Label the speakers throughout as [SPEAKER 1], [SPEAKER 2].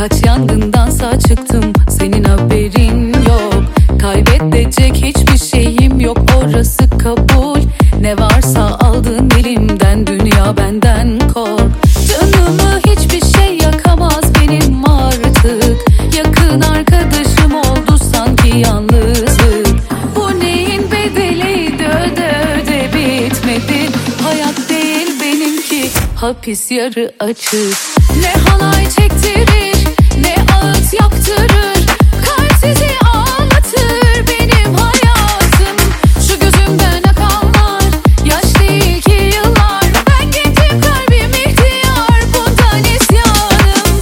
[SPEAKER 1] Kaç yangındansa çıktım, senin haberin yok. Kaybedecek hiçbir şeyim yok, orası kabul. Ne varsa aldın elimden, dünya benden kork. Canımı hiçbir şey yakamaz benim artık. Yakın arkadaşım oldu sanki yalnızlık. Bu neyin bedeliydi, öde öde bitmedi. Hayat değil benimki, hapis yarı açık. Ne halay çektirir, ne ağıt yaktırır. Kalp sizi ağlatır benim hayatım. Şu gözümden akanlar yaş değil ki yıllar. Ben gencim, kalbim ihtiyar, bundan isyanım.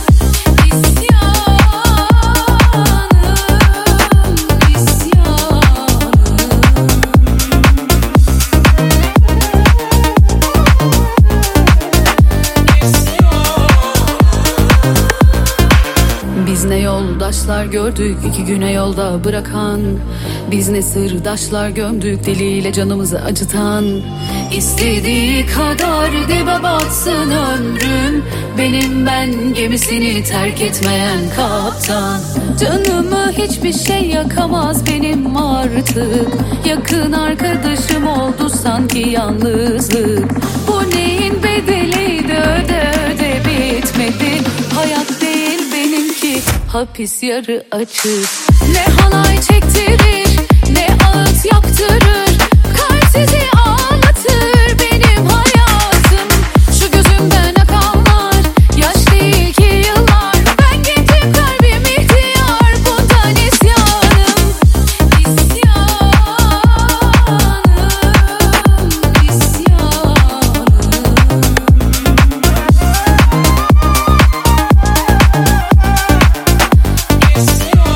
[SPEAKER 1] Biz ne yoldaşlar gördük, 2 güne yolda bırakan. Biz ne sırdaşlar gömdük, diliyle canımızı acıtan. İstediği kadar dibe batsın ömrüm, benim ben gemisini terk etmeyen kaptan. Canımı hiçbir şey yakamaz benim artık. Yakın arkadaşım oldu sanki yalnızlık. Bu neyin bedeliydi, öde öde bitmedi. Hayat değil benimki, hapis yarı açık. Ne halay çektirir, ne ağıt yaktırır. Kalp sizi ağlatır benim hayatım. Şu gözümden akanlar yaş değil ki yıllar. Ben gencim, kalbim ihtiyar, bundan isyanım. İsyanım.